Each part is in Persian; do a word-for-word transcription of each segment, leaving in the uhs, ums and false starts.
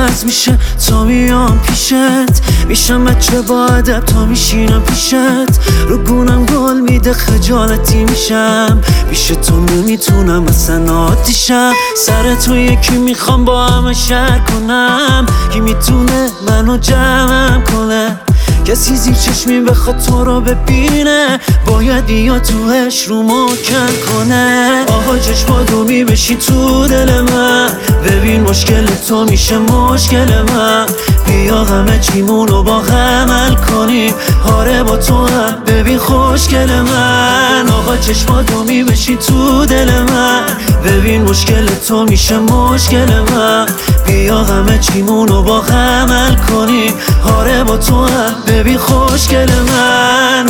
عوض میشه تا میام پیشت، میشم بچه با ادب تا میشینم پیشت، رو گونم گل میده خجالتی میشم، پیش تو نمیتونم اصلا آتیشم، سر تو یکی میخوام با همه شهر کنم، کی میتونه منو جمعم کنه، کسی زیر چشمی بخواد تو رو ببینه، باید یا توش رو محکم کنه. آها چشماتو میبشی تو دل من، ببین مشکل تو میشه مشکل من، بیا همه چیمونو با هم حل کنیم، آره با تو هم ببین خوشگل من. آها چشماتو میبشی تو دل من، ببین مشکل تو میشه مشکل من، بیا همه چیمونو با هم حل کنیم، آره با تو هم ببین خوشگل من.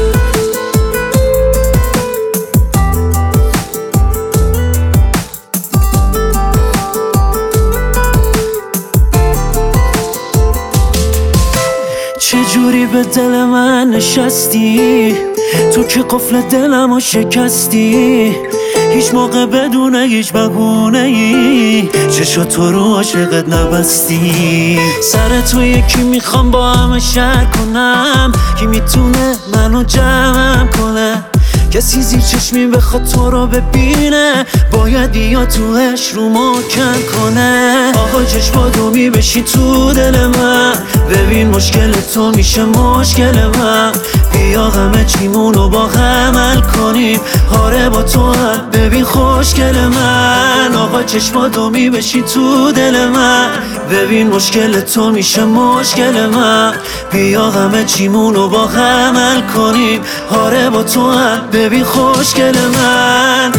چجوری به دل من نشستی، تو که قفل دلمو شکستی، هیچ موقع بدون هیچ بهونه ای چشا تو رو عاشقت نبستی، سر تو یکی میخوام با همه شهر کنم، کی میتونه منو جمعم کنه، کسی زیر چشمی بخواد تو رو ببینه، باید یا توش رو محکم کنه. آقا چشماتو میبشی تو دل من، ببین مشکل تو میشه مشکل من، بیا همه چیمونو با هم حل کنیم، آره با تو هم ببین خوشگل من. آقا چشماتو میبشی تو دل من، ببین مشکل تو میشه مشکل من، بیا همه چیمونو با هم حل کنیم، آره با تو هم ببین خوشگل من.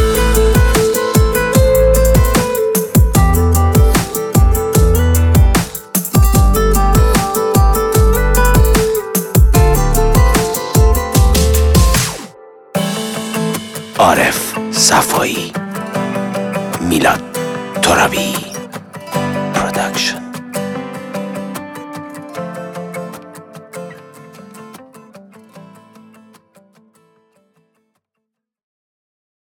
عارف صفایی، میلاد ترابی.